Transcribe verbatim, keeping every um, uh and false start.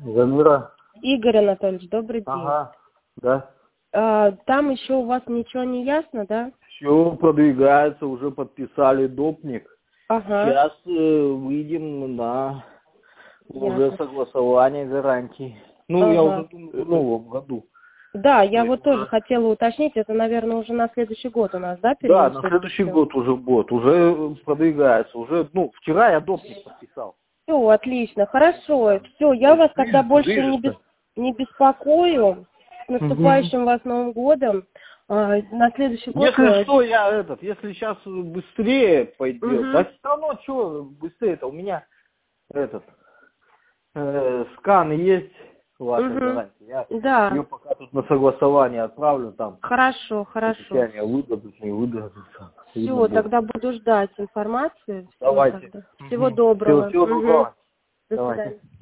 Замира. Игорь Анатольевич, добрый день. Ага, да. А, там еще у вас ничего не ясно, да? Все продвигается, уже подписали допник. Ага. Сейчас э, выйдем на уже Ясно. согласование гарантий. Ну, Ага. я уже думаю, в новом году. Да, я То вот есть тоже уже- хотела уточнить, это, наверное, уже на следующий год у нас, да, Да, на перенесут следующий всё? год уже будет. Уже продвигается. Уже, ну, вчера я допник подписал. Все, отлично, хорошо. Все, я вас тогда Движется, больше не, бес- движется. не беспокою. С Мгм. наступающим вас Новым годом. А, на следующий год... Если э, что, я этот, если сейчас быстрее пойдет, да мгм, все равно, что быстрее-то, у меня этот, э, скан есть вашей мгм. гарантии. Я Да, ее пока тут на согласование отправлю, там хорошо, хорошо. обещания выдадут, не выдадут. Видно Все, будет. тогда буду ждать информацию. Все Давайте. тогда. Всего Угу. Всего, доброго. всего Мгм. доброго. До Давайте. свидания.